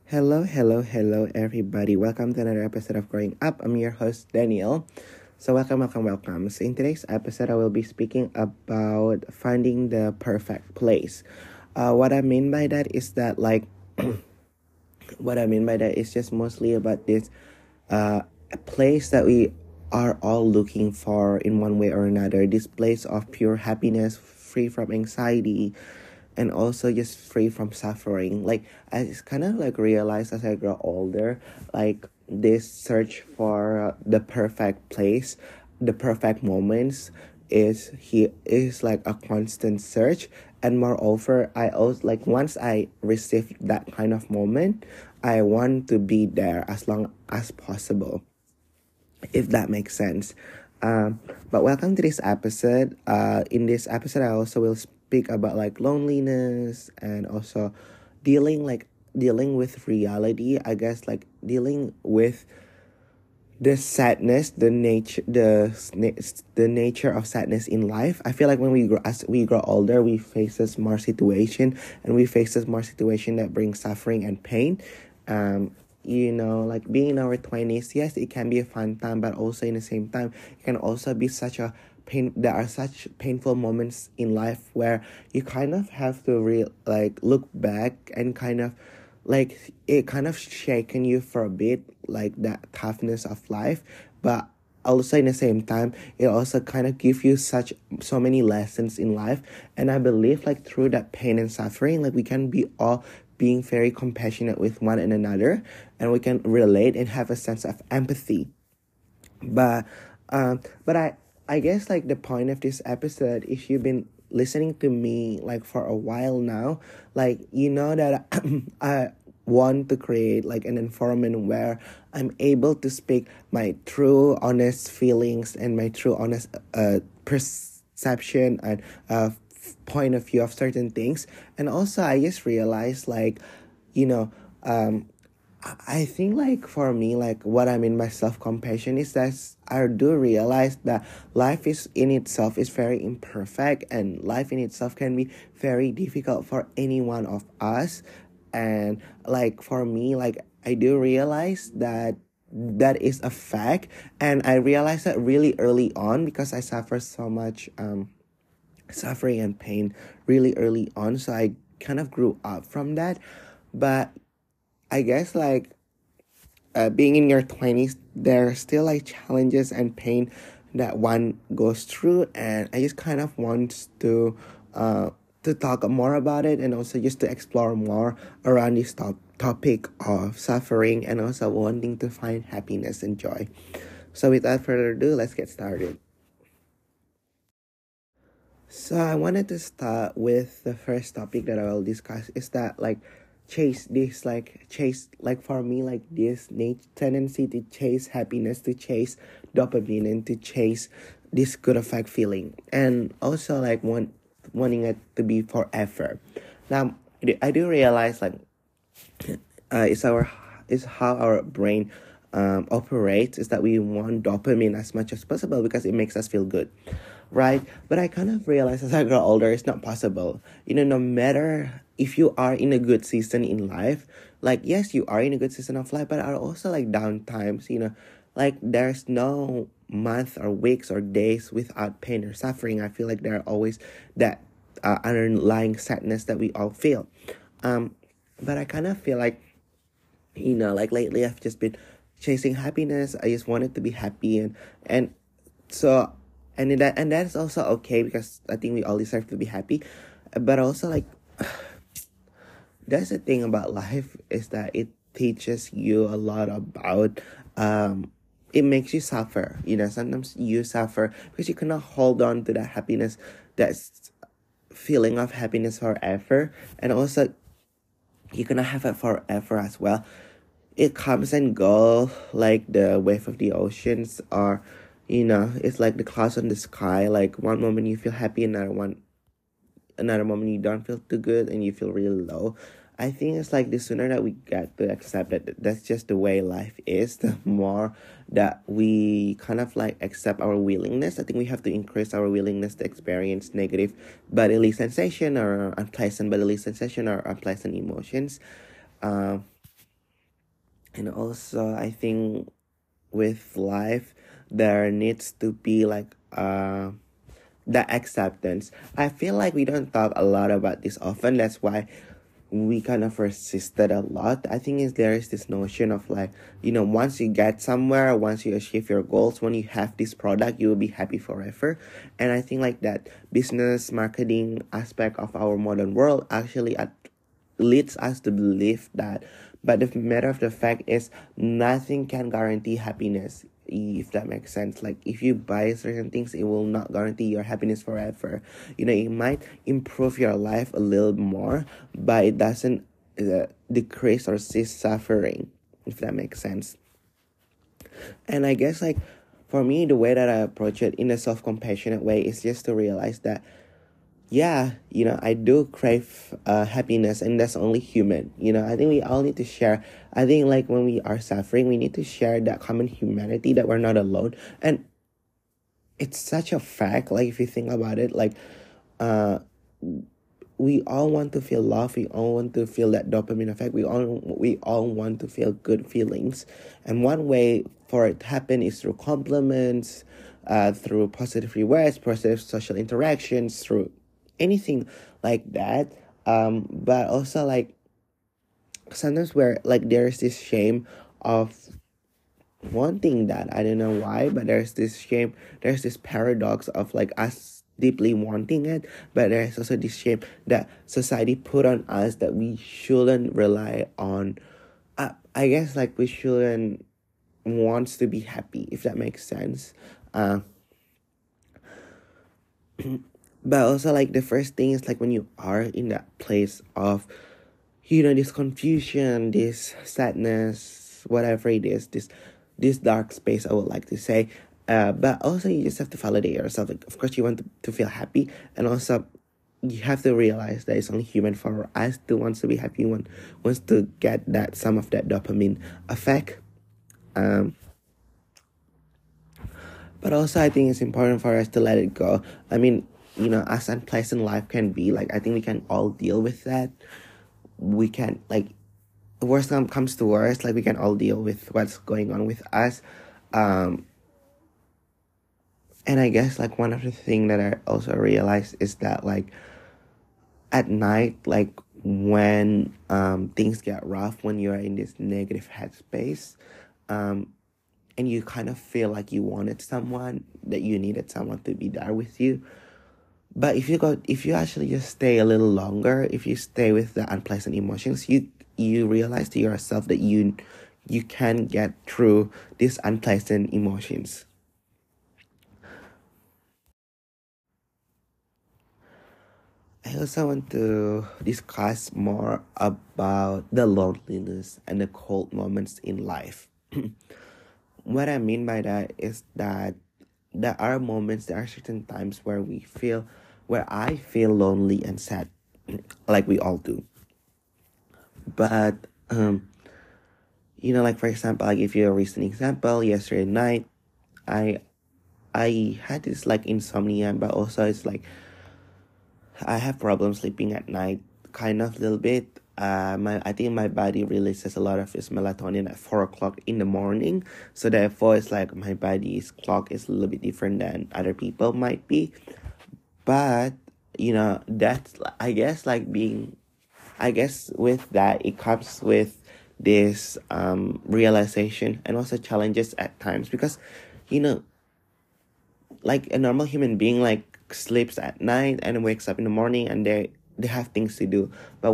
Hello, everybody. Welcome to another episode of Growing Up. I'm your host, Daniel. So, welcome. So, in today's episode, I will be speaking about finding the perfect place. What I mean by that is that, what I mean by that is just mostly about this a place that we are all looking for in one way or another. This place of pure happiness, free from anxiety, and also just free from suffering. Like I just kind of like realized as I grow older, like this search for the perfect place, the perfect moments is like a constant search. And moreover, I also like once I receive that kind of moment, I want to be there as long as possible, if that makes sense. But welcome to this episode. In this episode, I also will speak about like loneliness and also dealing with reality. I guess like dealing with the sadness, the nature of sadness in life. I feel like when as we grow older, we faces more situation, and we faces more situation that bring suffering and pain. Um, like being in our 20s, yes, it can be a fun time, but also in the same time, it can also be such a pain. There are such painful moments in life where you kind of have to look back and kind of like it kind of shaken you for a bit, like that toughness of life, but also in the same time it also kind of give you so many lessons in life. And I believe like through that pain and suffering, like we can be all being very compassionate with one and another, and we can relate and have a sense of empathy. But um but i i guess like the point of this episode, if you've been listening to me like for a while now, like you know that I want to create like an environment where I'm able to speak my true honest feelings and my true honest perception and point of view of certain things. And also I just realized like, you know um I think like for me, like what I mean by self-compassion is that I do realize that life is in itself is very imperfect, and life in itself can be very difficult for any one of us. And like for me, like I do realize that that is a fact, and I realized that really early on because I suffer so much suffering and pain really early on, so I kind of grew up from that. But I guess like being in your 20s, there are still like challenges and pain that one goes through, and I just kind of want to talk more about it, and also just to explore more around this topic of suffering and also wanting to find happiness and joy. So without further ado, let's get started. So I wanted to start with the first topic that I will discuss is that like chase like for me like this tendency to chase happiness, to chase dopamine, and to chase this good effect feeling, and also like wanting it to be forever. Now I do realize like it's our is how our brain operates, is that we want dopamine as much as possible because it makes us feel good, right? But I kind of realize as I grow older, it's not possible. No matter if you are in a good season in life, like yes, you are in a good season of life, but are also like down times. Like there's no month or weeks or days without pain or suffering. I feel like there are always that underlying sadness that we all feel. But I kind of feel like like lately I've just been chasing happiness. I just wanted to be happy, and so and that's also okay because I think we all deserve to be happy. But also like that's the thing about life, is that it teaches you a lot about it makes you suffer. Sometimes you suffer because you cannot hold on to that happiness, that's feeling of happiness forever. And also you cannot have it forever as well. It comes and go like the wave of the oceans, or it's like the clouds on the sky. Like one moment you feel happy, another moment you don't feel too good and you feel really low. I think it's like the sooner that we get to accept that that's just the way life is, the more that we kind of like accept our willingness. I think we have to increase our willingness to experience negative bodily sensation or unpleasant bodily sensation or unpleasant emotions. Um And also I think with life there needs to be like the acceptance. I feel like we don't talk a lot about this often. That's why we kind of resisted a lot. I think is there is this notion of like, once you get somewhere, once you achieve your goals, when you have this product, you will be happy forever. And I think like that business marketing aspect of our modern world actually leads us to believe that. But the matter of the fact is, nothing can guarantee happiness, if that makes sense. Like, if you buy certain things, it will not guarantee your happiness forever. It might improve your life a little more, but it doesn't decrease or cease suffering, if that makes sense. And I guess, like, for me, the way that I approach it in a self compassionate way is just to realize that yeah, I do crave happiness, and that's only human. I think we all need to share. I think like when we are suffering, we need to share that common humanity, that we're not alone. And it's such a fact. Like if you think about it, like uh, we all want to feel love. We all want to feel that dopamine effect. We all want to feel good feelings, and one way for it to happen is through compliments, through positive rewards, positive social interactions, through anything like that. But also like sometimes where like there's this shame of wanting that. I don't know why, but there's this shame. There's this paradox of like us deeply wanting it, but there's also this shame that society put on us that we shouldn't rely on. I guess like we shouldn't wants to be happy, if that makes sense. Uh, but also like the first thing is like when you are in that place of this confusion, this sadness, whatever it is, this dark space, I would like to say. But also you just have to validate yourself. Like, of course, you want to feel happy, and also you have to realize that it's only human for us to wants to be happy, wants to get that some of that dopamine effect. Um, but also I think it's important for us to let it go. I mean, as unpleasant life can be, like I think we can all deal with that. We can like the worst comes to worst, like we can all deal with what's going on with us. Um, and I guess like one of the thing that I also realized is that like at night, like when things get rough, when you're in this negative headspace, um, and you kind of feel like you wanted someone, that you needed someone to be there with you. But if you actually just stay a little longer, if you stay with the unpleasant emotions, you realize to yourself that you can get through these unpleasant emotions. I also want to discuss more about the loneliness and the cold moments in life. What I mean by that is that there are certain times where I feel lonely and sad, like we all do. But like for example, I give you a recent example. Yesterday night, I I had this like insomnia, but also it's like I have problems sleeping at night, kind of little bit. I think my body releases a lot of its melatonin at 4 o'clock in the morning, so therefore it's like my body's clock is a little bit different than other people might be. But that's I guess like being I guess with that it comes with this realization and also challenges at times because you know like a normal human being like sleeps at night and wakes up in the morning and they have things to do. But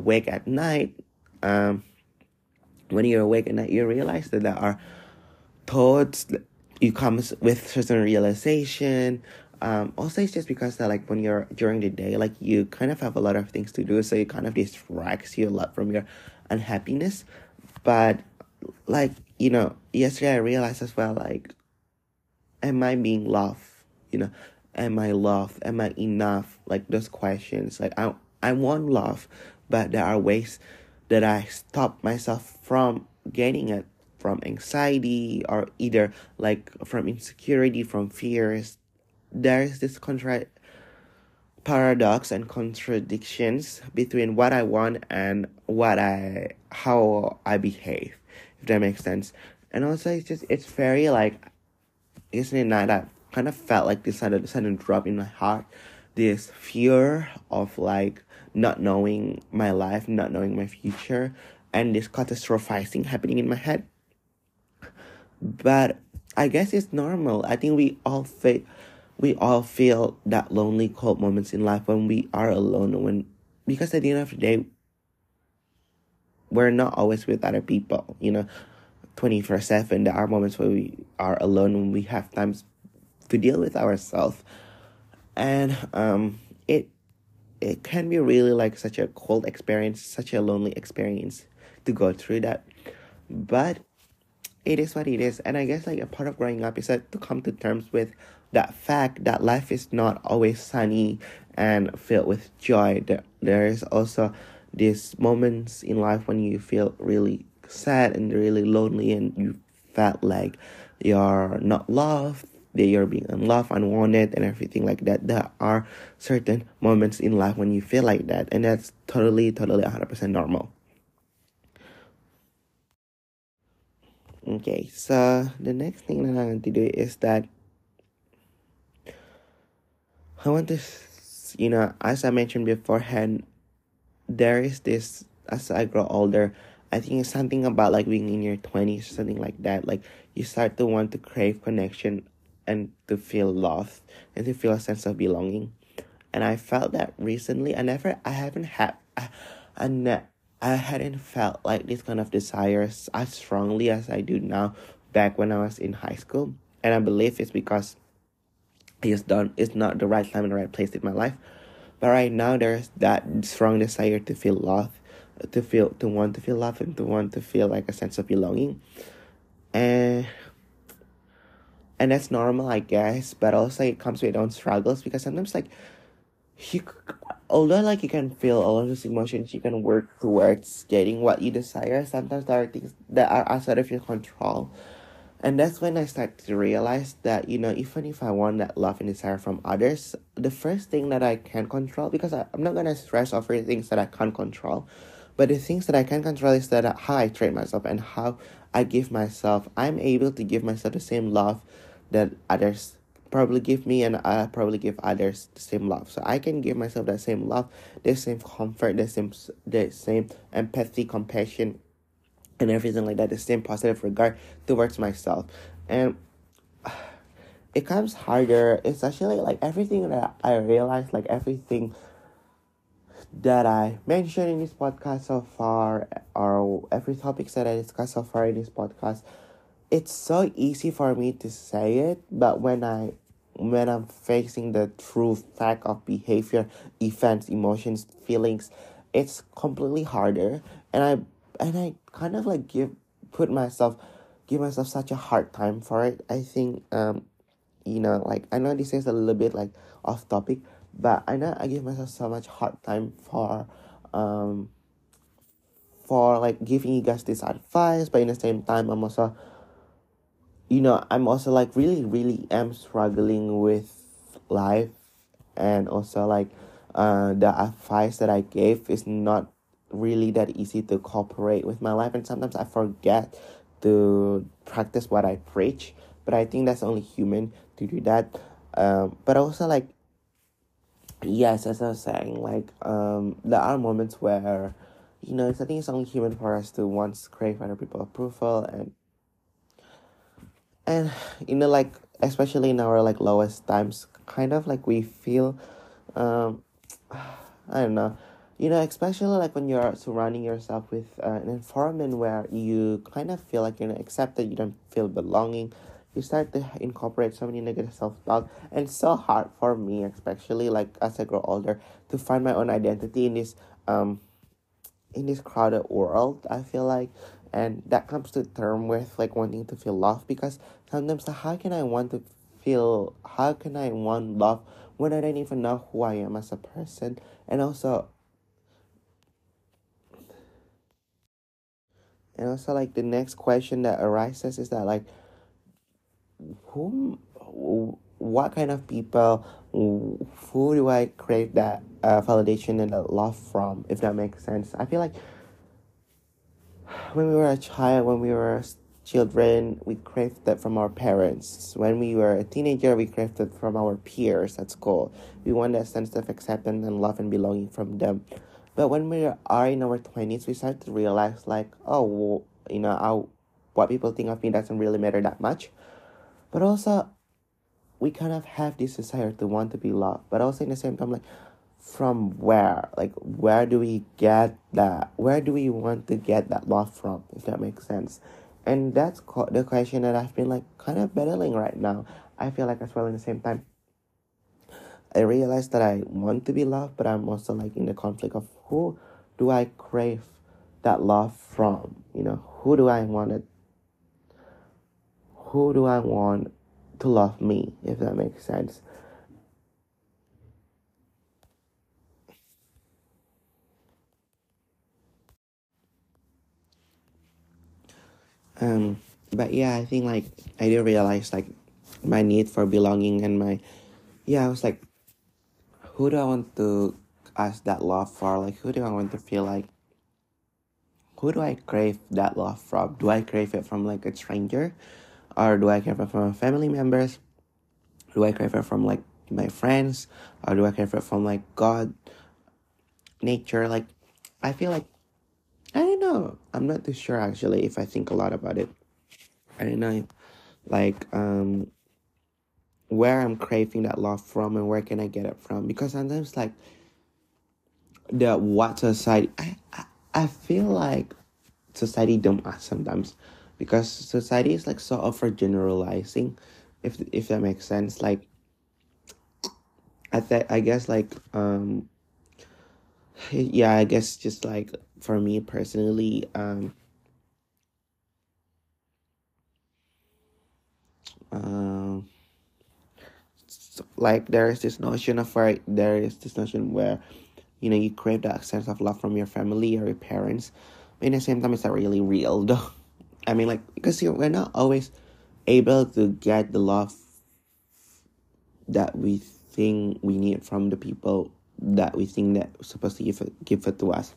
um when you're awake at night, you realize that there are thoughts that you come with certain realization. Also it's just because that like when you're during the day, like you kind of have a lot of things to do, so it kind of distracts you a lot from your unhappiness. But like yesterday I realized as well, like, am I being loved? You know, am I loved? Am I enough? Like those questions. Like I want love, but there are ways that I stop myself from gaining it, from anxiety or either like from insecurity, from fears. There's this paradox and contradictions between what I want and how I behave. if that makes sense. And also, it's very like, yesterday night I kind of felt like this sudden drop in my heart, this fear of like not knowing my life, not knowing my future, and this catastrophizing happening in my head. But I guess it's normal. I think we all feel that lonely, cold moments in life when we are alone. Because at the end of the day, we're not always with other people. 24/7. There are moments where we are alone when we have times to deal with ourselves, and it can be really like such a cold experience, such a lonely experience to go through that. But it is what it is. And I guess like a part of growing up is like to come to terms with that fact that life is not always sunny and filled with joy. There is also these moments in life when you feel really sad and really lonely, and you felt like you're not loved, that you're being unloved, unwanted, and everything like that. There are certain moments in life when you feel like that, and that's totally 100% normal. Okay, so the next thing that I want to do is that I want to, as I mentioned beforehand, there is this, as I grow older, I think it's something about like being in your 20s, something like that. Like you start to want to crave connection and to feel loved and to feel a sense of belonging. And I felt that recently. I haven't had, I, ne- I hadn't felt like this kind of desires as strongly as I do now back when I was in high school. And I believe it's because it's not the right time and the right place in my life. But right now there's that strong desire to feel love, to want to feel love, and to want to feel like a sense of belonging. And and that's normal, I guess, but also it comes with its own struggles, because sometimes like you although like you can feel all of those emotions, you can work towards getting what you desire. Sometimes there are things that are outside of your control. And that's when I start to realize that, even if I want that love and desire from others, the first thing that I can control, because I'm not going to stress over things that I can't control, but the things that I can control is that how I treat myself and how I give myself. I'm able to give myself the same love that others probably give me, and I probably give others the same love. So I can give myself that same love, the same comfort, the same empathy, compassion, and everything like that, the same positive regard towards myself. And it comes harder. It's actually like everything that I realize, like everything that I mentioned in this podcast so far, or every topics that I discussed so far in this podcast, it's so easy for me to say it, but when I'm facing the true fact of behavior, events, emotions, feelings, it's completely harder. And I kind of like give myself such a hard time for it. I think like I know this is a little bit like off topic, but I know I give myself so much hard time um for like giving you guys this advice, but in the same time I'm also like really, really am struggling with life, and also like the advice that I gave is not really that easy to cooperate with my life, and sometimes I forget to practice what I preach. But I think that's only human to do that. But also like, yes, as I was saying, like there are moments where I think it's only human for us to once crave other people's approval, and like especially in our like lowest times, kind of like we feel um I don't know, especially like when you're surrounding yourself with an environment where you kind of feel like you're not accepted, you don't feel belonging, you start to incorporate so many negative self-talk. And it's so hard for me, especially like as I grow older, to find my own identity in this crowded world, I feel like. And that comes to term with like wanting to feel love, because sometimes how can I want love when I don't even know who I am as a person? And also like the next question that arises is that like whom what kind of people, who do I crave that validation and that love from, if that makes sense. I feel like when we were a child, when we were children, we craved that from our parents. When we were a teenager, we craved it from our peers at school. We want that sense of acceptance and love and belonging from them. But when we are in our 20s, we start to realize, like, oh, what people think of me doesn't really matter that much. But also, we kind of have this desire to want to be loved. But also, in the same time, like, from where? Like, where do we get that? Where do we want to get that love from, if that makes sense? And that's the question that I've been, like, kind of battling right now. I feel like as well in the same time, I realize that I want to be loved, but I'm also, like, in the conflict of who do I crave that love from? Who do I want to love me, if that makes sense? Um, but yeah, I think, like, I did realize, like, my need for belonging and I was like, who do I want to ask that love for? Like, who do I want to feel like? Who do I crave that love from? Do I crave it from, like, a stranger? Or do I crave it from family members? Do I crave it from, like, my friends? Or do I crave it from, like, God, nature? Like, I feel like, I don't know. I'm not too sure, actually, if I think a lot about it. I don't know, like, where I'm craving that love from and where can I get it from? Because sometimes, like, the what society, I feel like society dump us sometimes, because society is, like, so overgeneralizing, if that makes sense. Like, I guess, like, yeah, I guess, just like, for me personally, um like, there is this notion where, you crave that sense of love from your family or your parents, but in the same time, it's not really real, though. I mean, like, because we're not always able to get the love that we think we need from the people that we think that are supposed to give it to us.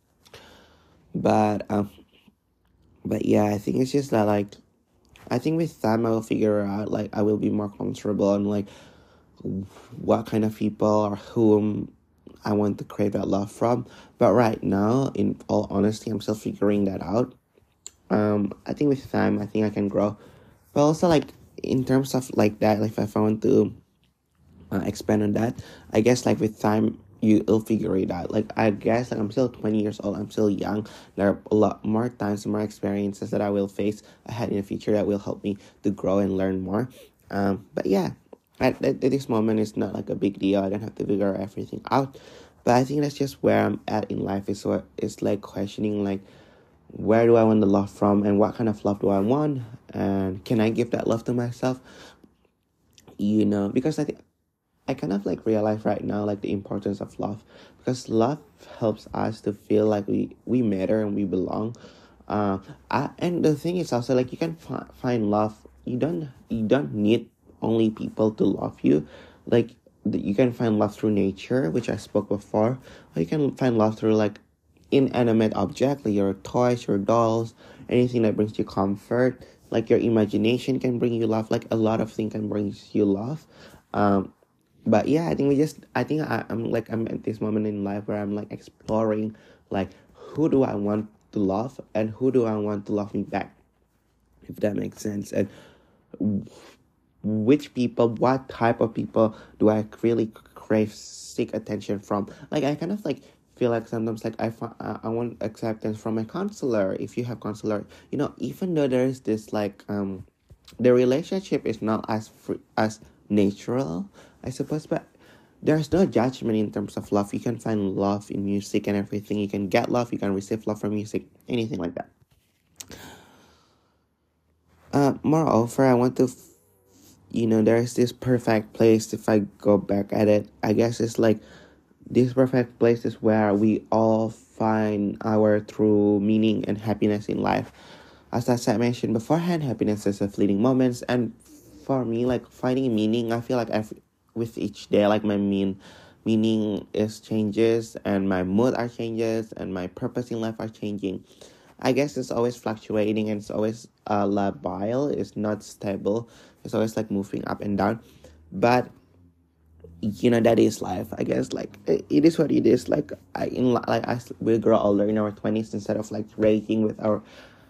But yeah, I think it's just that, like, I think with time I will figure out, like, I will be more comfortable on, like, what kind of people or whom I want to crave that love from. But right now, in all honesty, I'm still figuring that out. I think with time, I think I can grow. But also, like, in terms of, like, that, like, if I want to expand on that, I guess, like, with time, you'll figure it out. Like, I guess, like, I'm still 20 years old, I'm still young. There are a lot more times, more experiences that I will face ahead in the future that will help me to grow and learn more. But yeah, at this moment, it's not, like, a big deal. I don't have to figure everything out. But I think that's just where I'm at in life. Is what it's like questioning, like, where do I want the love from, and what kind of love do I want, and can I give that love to myself? Because I kind of, like, realize right now, like, the importance of love, because love helps us to feel like we matter and we belong. And the thing is also, like, you can find love. You don't need only people to love you. Like, you can find love through nature, which I spoke before, or you can find love through, like, inanimate object, like your toys, your dolls, anything that brings you comfort. Like, your imagination can bring you love. Like, a lot of things can bring you love. But yeah, I'm at this moment in life where I'm, like, exploring, like, who do I want to love and who do I want to love me back, if that makes sense. And what type of people do I really crave, seek attention from? Like, I kind of, like, feel like sometimes, like, I want acceptance from my counselor. If you have counselor, even though there is this, like, the relationship is not as as natural, I suppose, but there's no judgment in terms of love. You can find love in music and everything. You can get love, you can receive love from music, anything like that. Moreover, I want to, there's this perfect place. If I go back at it, I guess it's like, this perfect place is where we all find our true meaning and happiness in life. As I said, mentioned beforehand, happiness is a fleeting moments, and for me, like, finding meaning, I feel like with each day, like, my meaning is changes, and my mood are changes, and my purpose in life are changing. I guess it's always fluctuating and it's always labile. It's not stable. It's always like moving up and down. But that is life. I guess like it is what it is. Like like as we grow older in our 20s, instead of like rating with our,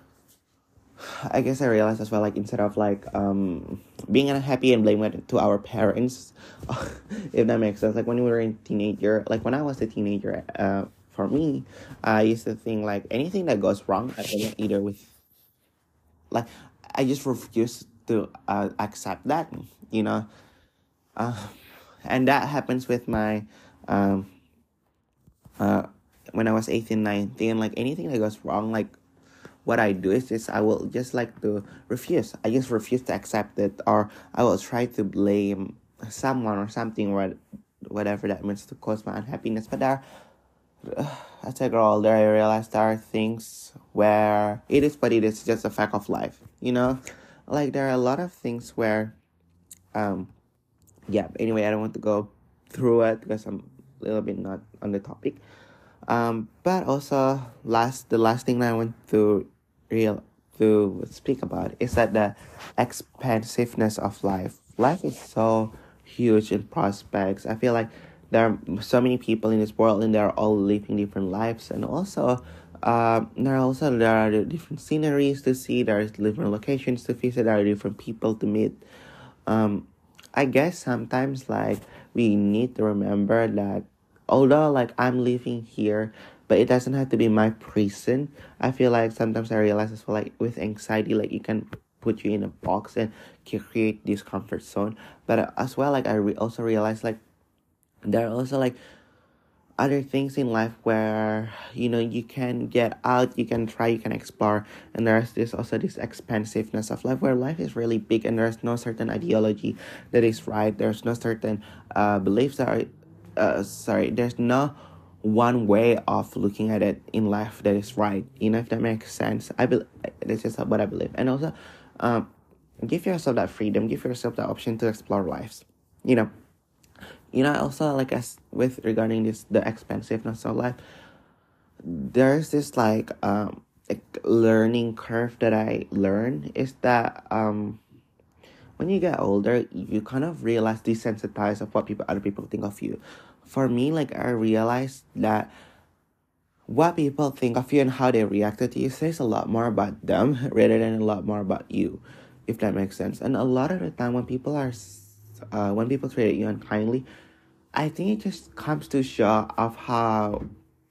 I guess I realized as well, like instead of like being unhappy and blame it to our parents, if that makes sense. Like when we were in teenager, like when I was a teenager, for me, I used to think like anything that goes wrong, I think either with like I just refuse to accept that, you know, uh, and that happens with my um uh when I was 18, 19, like anything that goes wrong, like what I do is just I will just like to refuse. I just refuse to accept it, or I will try to blame someone or something, or whatever that means to cause my unhappiness. But as I grow older, I realize there are things where it is what it is, just a fact of life. Like there are a lot of things where, yeah. Anyway, I don't want to go through it because I'm a little bit not on the topic. But also the last thing that I want to speak about is that the expansiveness of life. Life is so huge in prospects. I feel like there are so many people in this world and they're all living different lives, and also there are the different sceneries to see, there are different locations to visit, there are different people to meet. I guess sometimes like we need to remember that although like I'm living here, but it doesn't have to be my prison. I feel like sometimes I realize as well, like with anxiety, like it can put you in a box and can create this comfort zone. But as well, like also realize like there are also like other things in life where you can get out, you can try, you can explore, and there's this expansiveness of life where life is really big and there's no certain ideology that is right. There's no certain beliefs that are there's no one way of looking at it in life that is right, if that makes sense. That's just what I believe. And also give yourself that freedom, give yourself that option to explore lives. Also like as with regarding the expansiveness of life, there's this like learning curve that I learned is that when you get older, you kind of realize desensitize of what other people think of you. For me, like I realized that what people think of you and how they reacted to you says a lot more about them rather than a lot more about you, if that makes sense. And a lot of the time when people treat you unkindly, I think it just comes to show of how.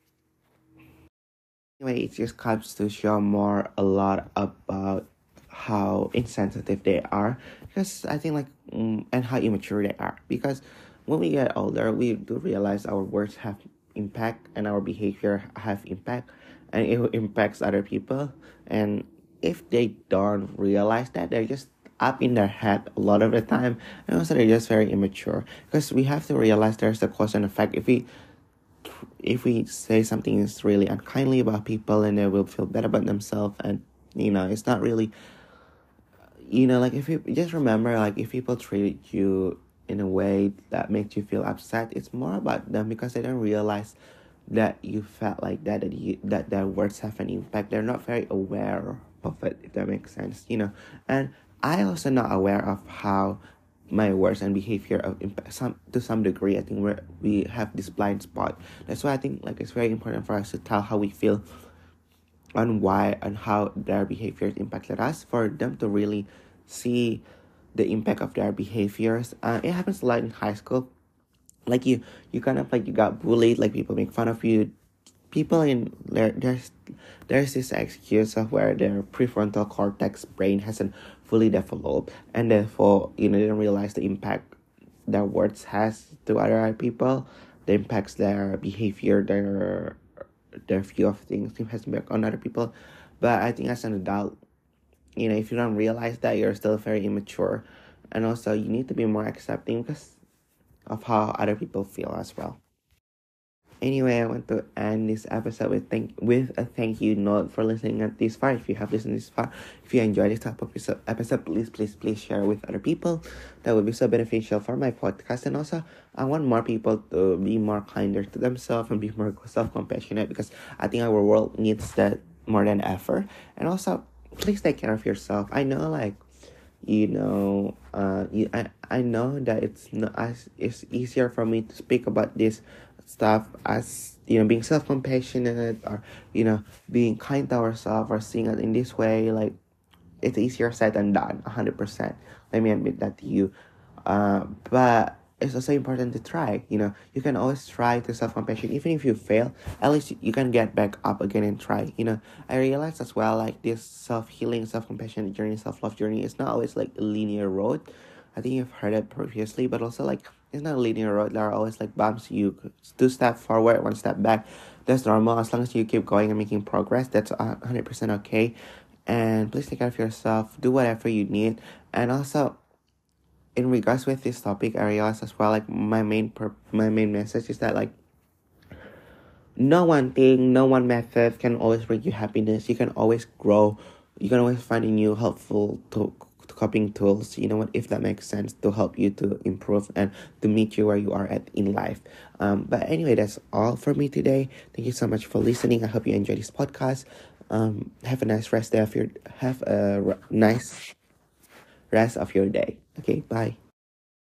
Anyway, it just comes to show a lot about how insensitive they are, because I think like and how immature they are. Because when we get older, we do realize our words have impact and our behavior have impact, and it impacts other people. And if they don't realize that, they're just up in their head a lot of the time, and also they're just very immature. Because we have to realize there's the cause and effect. If we say something is really unkindly about people, and they will feel bad about themselves, and it's not really, like if you just remember, like if people treat you in a way that makes you feel upset, it's more about them because they don't realize that you felt like that their words have an impact. They're not very aware of it, if that makes sense. And I also not aware of how my words and behavior of to some degree. I think we have this blind spot. That's why I think like it's very important for us to tell how we feel on why and how their behaviors impacted us, for them to really see the impact of their behaviors. It happens a lot in high school. Like you kind of like you got bullied, like people make fun of you. People in there's this excuse of where their prefrontal cortex brain hasn't fully developed, and therefore they don't realize the impact their words has to other people, the impacts their behavior, their view of things has impact on other people. But I think as an adult, if you don't realize that, you're still very immature, and also you need to be more accepting because of how other people feel as well. Anyway, I want to end this episode with a thank you note for listening at this far. If you have listened this far, if you enjoyed this type of episode, please share with other people. That would be so beneficial for my podcast. And also, I want more people to be more kinder to themselves and be more self-compassionate, because I think our world needs that more than ever. And also, please take care of yourself. I know, like, I know that it's not as it's easier for me to speak about this stuff as being self-compassionate, or being kind to ourselves, or seeing it in this way. Like, it's easier said than done, 100%. Let me admit that to you. But it's also important to try. You can always try to self-compassion. Even if you fail, at least you can get back up again and try. I realize as well, like, this self-healing, self-compassion journey, self-love journey is not always like a linear road. I think you've heard it previously, but also, like, it's not a linear road. There are always like bumps. You 2 step forward, 1 step back. That's normal. As long as you keep going and making progress, that's 100% okay. And please take care of yourself. Do whatever you need. And also, in regards with this topic, I realized as well, like, my main message is that, like, no one thing, no one method can always bring you happiness. You can always grow. You can always find new helpful coping tools. You know what? If that makes sense, to help you to improve and to meet you where you are at in life. But anyway, that's all for me today. Thank you so much for listening. I hope you enjoyed this podcast. Have a nice rest of your nice rest of your day. Okay, bye.